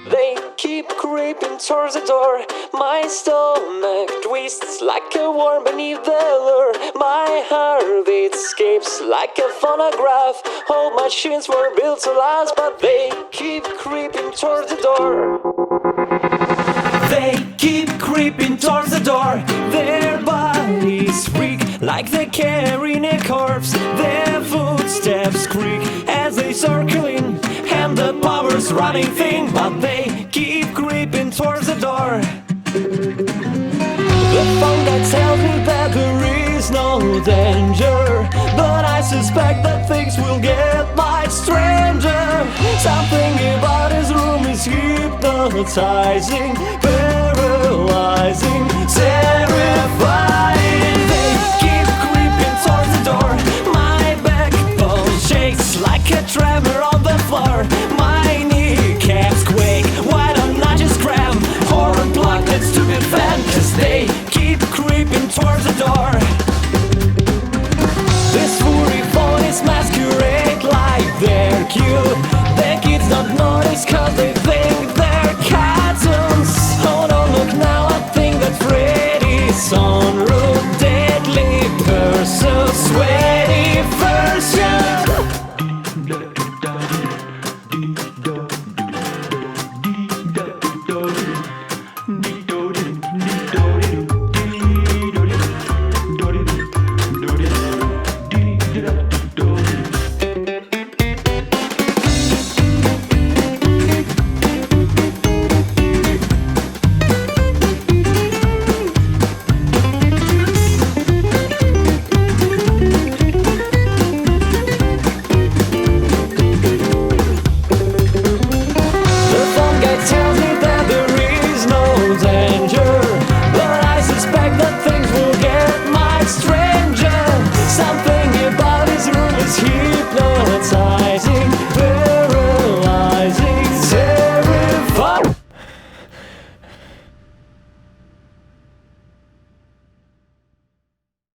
They keep creeping towards the door. My stomach twists like a worm beneath the lure. My heartbeat escapes like a phonograph. All machines were built to last, but they keep creeping towards the door. They keep creeping towards the door. Their bodies freak like they're carrying a corpse. Their footsteps creak as they circling, and the power's running thin, but they keep creeping towards the door. The phone that tells me that there is no danger, but I suspect that things will get much stranger. Something about his room is hypnotizing, paralyzing, terrifying. They keep creeping towards the door. My backbone shakes like a tremor on the floor. My kneecaps quake. Why don't I just grab or unplug that stupid fan? 'Cause they keep creeping towards the door. This furry phone is masquerade like they're cute. The kids don't notice 'cause they think they're cartoons. Oh no, look now, I think that Freddy's en route. Deadly pursuit, sweaty version. Tells me that there is no danger, but I suspect that things will get much stranger.